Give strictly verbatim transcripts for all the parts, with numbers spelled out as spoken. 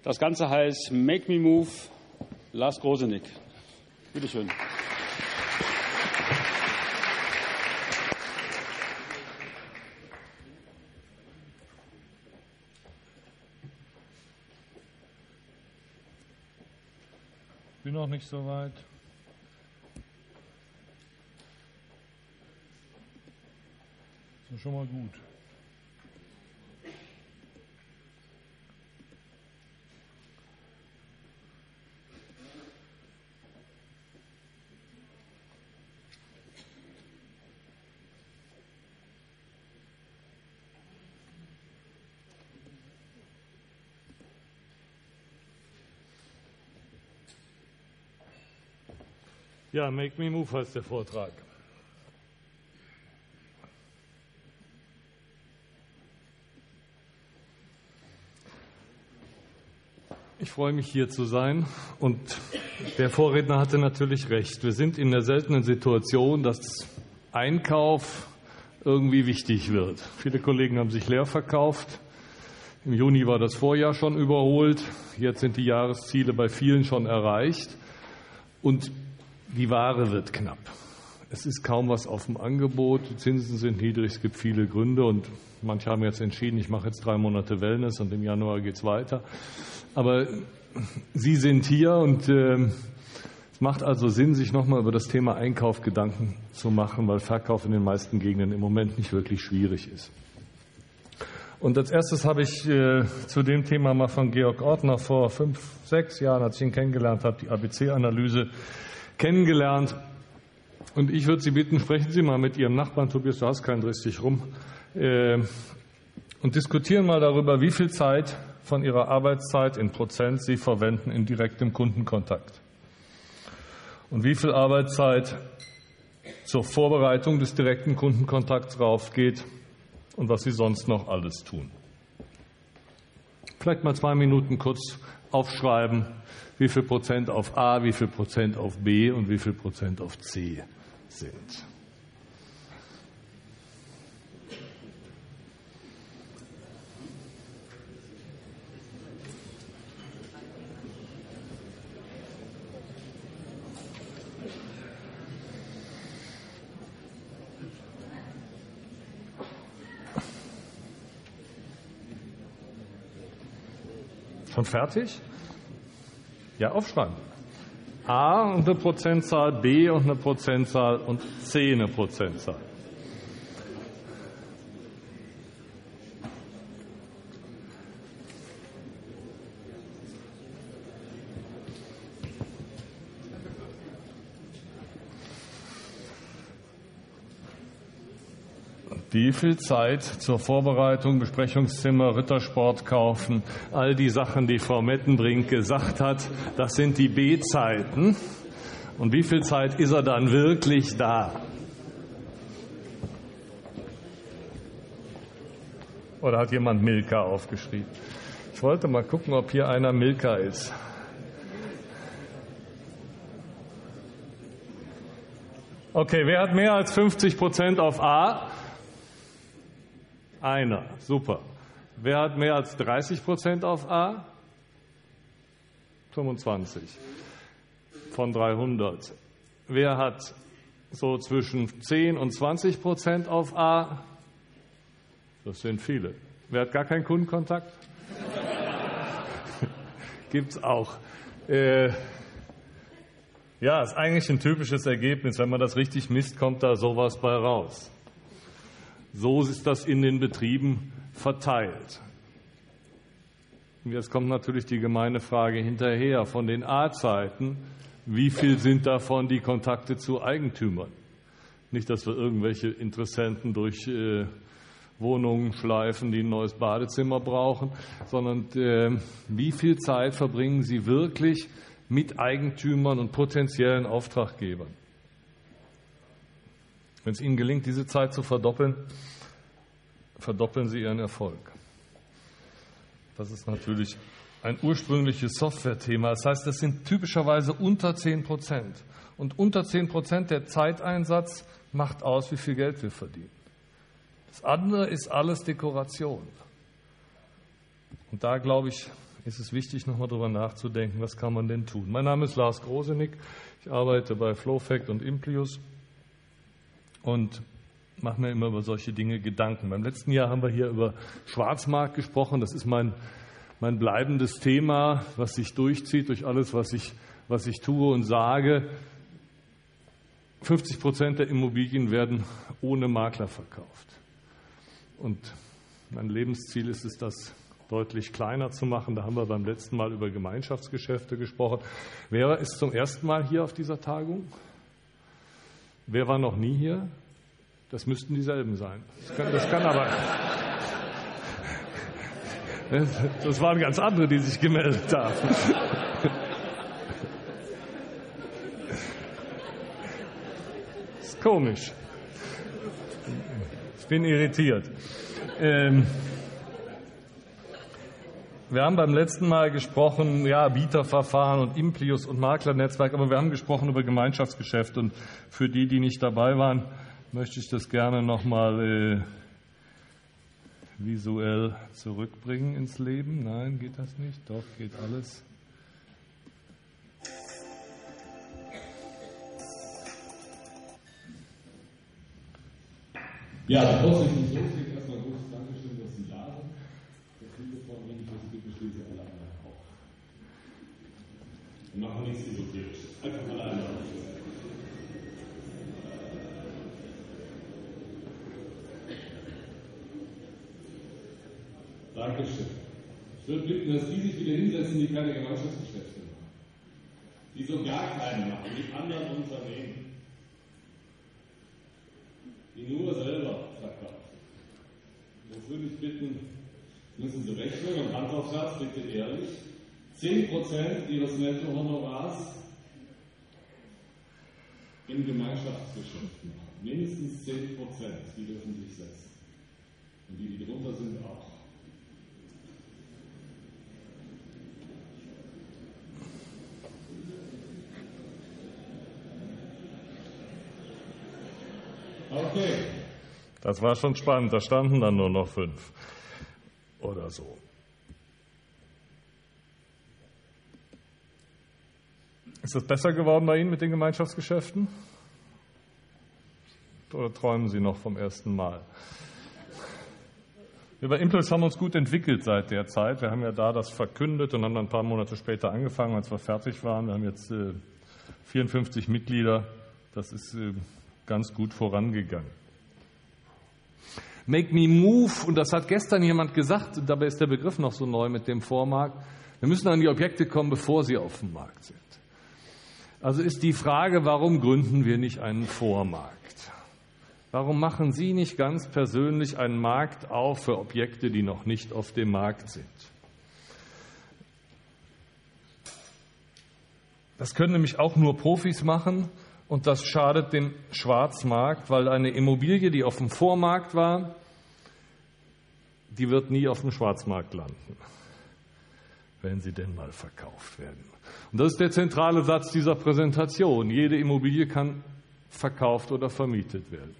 Das Ganze heißt Make Me Move, Lars Grosenick. Bitte schön. Ich bin noch nicht so weit. Das ist schon mal gut. Ja, Make Me Move heißt der Vortrag. Ich freue mich, hier zu sein. Und der Vorredner hatte natürlich recht. Wir sind in der seltenen Situation, dass Einkauf irgendwie wichtig wird. Viele Kollegen haben sich leer verkauft. Im Juni war das Vorjahr schon überholt. Jetzt sind die Jahresziele bei vielen schon erreicht. Und die Ware wird knapp. Es ist kaum was auf dem Angebot. Die Zinsen sind niedrig. Es gibt viele Gründe. Und manche haben jetzt entschieden, ich mache jetzt drei Monate Wellness und im Januar geht es weiter. Aber Sie sind hier und äh, es macht also Sinn, sich nochmal über das Thema Einkauf Gedanken zu machen, weil Verkauf in den meisten Gegenden im Moment nicht wirklich schwierig ist. Und als erstes habe ich äh, zu dem Thema mal von Georg Ortner vor fünf, sechs Jahren, als ich ihn kennengelernt habe, die A B C-Analyse kennengelernt. Und ich würde Sie bitten, sprechen Sie mal mit Ihrem Nachbarn, Tobias, du hast keinen, drehst dich rum, äh, und diskutieren mal darüber, wie viel Zeit von Ihrer Arbeitszeit in Prozent Sie verwenden in direktem Kundenkontakt. Und wie viel Arbeitszeit zur Vorbereitung des direkten Kundenkontakts raufgeht und was Sie sonst noch alles tun. Vielleicht mal zwei Minuten kurz aufschreiben, wie viel Prozent auf A, wie viel Prozent auf B und wie viel Prozent auf C sind. Schon fertig? Ja, aufschreiben. A und eine Prozentzahl, B und eine Prozentzahl und C eine Prozentzahl. Wie viel Zeit zur Vorbereitung, Besprechungszimmer, Rittersport kaufen, all die Sachen, die Frau Mettenbrink gesagt hat, das sind die B-Zeiten. Und wie viel Zeit ist er dann wirklich da? Oder hat jemand Milka aufgeschrieben? Ich wollte mal gucken, ob hier einer Milka ist. Okay, wer hat mehr als fünfzig Prozent auf A? Einer, super. Wer hat mehr als dreißig Prozent auf A? fünfundzwanzig von dreihundert. Wer hat so zwischen zehn und zwanzig Prozent auf A? Das sind viele. Wer hat gar keinen Kundenkontakt? Gibt's auch. Äh, ja, ist eigentlich ein typisches Ergebnis. Wenn man das richtig misst, kommt da sowas bei raus. So ist das in den Betrieben verteilt. Und jetzt kommt natürlich die gemeine Frage hinterher. Von den A-Zeiten, wie viel sind davon die Kontakte zu Eigentümern? Nicht, dass wir irgendwelche Interessenten durch äh, Wohnungen schleifen, die ein neues Badezimmer brauchen, sondern äh, wie viel Zeit verbringen Sie wirklich mit Eigentümern und potenziellen Auftraggebern? Wenn es Ihnen gelingt, diese Zeit zu verdoppeln, verdoppeln Sie Ihren Erfolg. Das ist natürlich ein ursprüngliches Software-Thema. Das heißt, das sind typischerweise unter zehn Prozent. Und unter zehn Prozent der Zeiteinsatz macht aus, wie viel Geld wir verdienen. Das andere ist alles Dekoration. Und da, glaube ich, ist es wichtig, nochmal darüber nachzudenken, was kann man denn tun. Mein Name ist Lars Grosenick, ich arbeite bei Flowfact und Implius und mache mir immer über solche Dinge Gedanken. Beim letzten Jahr haben wir hier über Schwarzmarkt gesprochen, das ist mein, mein bleibendes Thema, was sich durchzieht durch alles, was ich, was ich tue und sage. fünfzig Prozent der Immobilien werden ohne Makler verkauft. Und mein Lebensziel ist es, das deutlich kleiner zu machen. Da haben wir beim letzten Mal über Gemeinschaftsgeschäfte gesprochen. Wer ist zum ersten Mal hier auf dieser Tagung? Wer war noch nie hier? Das müssten dieselben sein. Das kann, das kann aber... Das waren ganz andere, die sich gemeldet haben. Das ist komisch. Ich bin irritiert. Ähm, wir haben beim letzten Mal gesprochen, ja, Bieterverfahren und Implius und Maklernetzwerk, aber wir haben gesprochen über Gemeinschaftsgeschäft. Und für die, die nicht dabei waren, möchte ich das gerne nochmal äh, visuell zurückbringen ins Leben. Nein, geht das nicht? Doch, geht alles. Ja, bevor es nicht losgeht, erstmal ein großes Dankeschön, dass Sie da sind. Das Mikrofon, wenn ich das gibt, bestehen Sie alle anderen auch. Wir machen nichts Esoterisches. Einfach alle anderen auf. Dankeschön. Ich würde bitten, dass die sich wieder hinsetzen, die keine Gemeinschaftsgeschäfte machen. Die so gar keine machen, die anderen Unternehmen. Die nur selber verkaufen. Das würde ich bitten, müssen Sie rechnen und Hand aufs Herz, bitte ehrlich. zehn Prozent Ihres Nettohonorars in Gemeinschaftsgeschäften machen. Mindestens zehn Prozent, die dürfen sich setzen. Und die, die drunter sind, auch. Okay. Das war schon spannend, da standen dann nur noch fünf oder so. Ist das besser geworden bei Ihnen mit den Gemeinschaftsgeschäften? Oder träumen Sie noch vom ersten Mal? Wir bei Impuls haben uns gut entwickelt seit der Zeit. Wir haben ja da das verkündet und haben dann ein paar Monate später angefangen, als wir fertig waren. Wir haben jetzt äh, vierundfünfzig Mitglieder. Das ist äh, ganz gut vorangegangen. Make me move, und das hat gestern jemand gesagt, und dabei ist der Begriff noch so neu mit dem Vormarkt. Wir müssen an die Objekte kommen, bevor sie auf dem Markt sind. Also ist die Frage, warum gründen wir nicht einen Vormarkt? Warum machen Sie nicht ganz persönlich einen Markt auf für Objekte, die noch nicht auf dem Markt sind? Das können nämlich auch nur Profis machen. Und das schadet dem Schwarzmarkt, weil eine Immobilie, die auf dem Vormarkt war, die wird nie auf dem Schwarzmarkt landen, wenn sie denn mal verkauft werden. Und das ist der zentrale Satz dieser Präsentation. Jede Immobilie kann verkauft oder vermietet werden.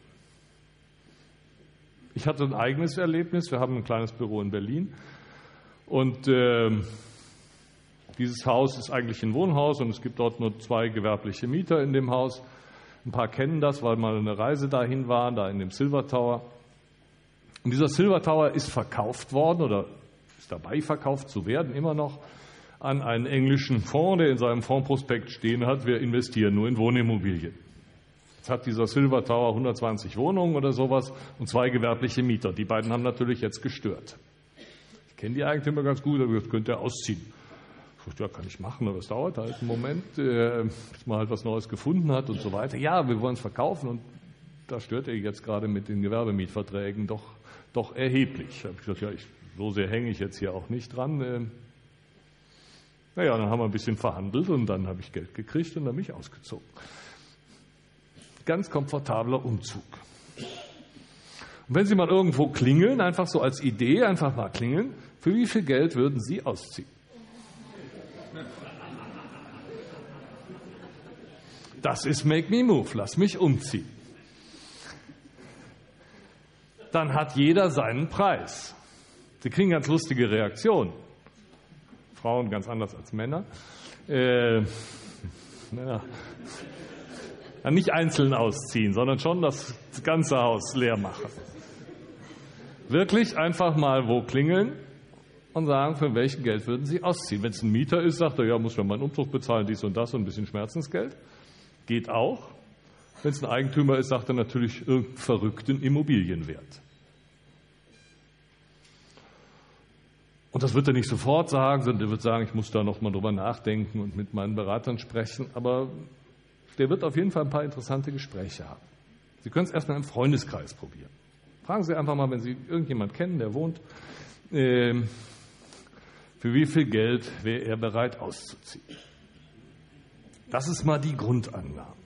Ich hatte ein eigenes Erlebnis. Wir haben ein kleines Büro in Berlin. Und äh, dieses Haus ist eigentlich ein Wohnhaus und es gibt dort nur zwei gewerbliche Mieter in dem Haus. Ein paar kennen das, weil mal eine Reise dahin war, da in dem Silver Tower. Und dieser Silver Tower ist verkauft worden oder ist dabei verkauft zu werden, immer noch, an einen englischen Fonds, der in seinem Fondsprospekt stehen hat, wir investieren nur in Wohnimmobilien. Jetzt hat dieser Silver Tower hundertzwanzig Wohnungen oder sowas und zwei gewerbliche Mieter. Die beiden haben natürlich jetzt gestört. Ich kenne die Eigentümer ganz gut, aber jetzt könnte er ausziehen. Ich dachte, ja, kann ich machen, aber es dauert halt einen Moment, äh, bis man halt was Neues gefunden hat und so weiter. Ja, wir wollen es verkaufen und da stört er jetzt gerade mit den Gewerbemietverträgen doch, doch erheblich. Da habe ich gesagt, ja, ich, so sehr hänge ich jetzt hier auch nicht dran. Äh, naja, dann haben wir ein bisschen verhandelt und dann habe ich Geld gekriegt und dann bin ich ausgezogen. Ganz komfortabler Umzug. Und wenn Sie mal irgendwo klingeln, einfach so als Idee, einfach mal klingeln, für wie viel Geld würden Sie ausziehen? Das ist Make Me Move, lass mich umziehen. Dann hat jeder seinen Preis. Sie kriegen ganz lustige Reaktionen. Frauen ganz anders als Männer. Äh, ja. Nicht einzeln ausziehen, sondern schon das ganze Haus leer machen. Wirklich einfach mal wo klingeln und sagen, für welches Geld würden Sie ausziehen. Wenn es ein Mieter ist, sagt er, ja, muss man meinen Umzug bezahlen, dies und das und ein bisschen Schmerzensgeld. Geht auch. Wenn es ein Eigentümer ist, sagt er natürlich irgendeinen verrückten Immobilienwert. Und das wird er nicht sofort sagen, sondern er wird sagen, ich muss da noch mal drüber nachdenken und mit meinen Beratern sprechen. Aber der wird auf jeden Fall ein paar interessante Gespräche haben. Sie können es erstmal im Freundeskreis probieren. Fragen Sie einfach mal, wenn Sie irgendjemanden kennen, der wohnt, äh, für wie viel Geld wäre er bereit auszuziehen. Das ist mal die Grundannahme.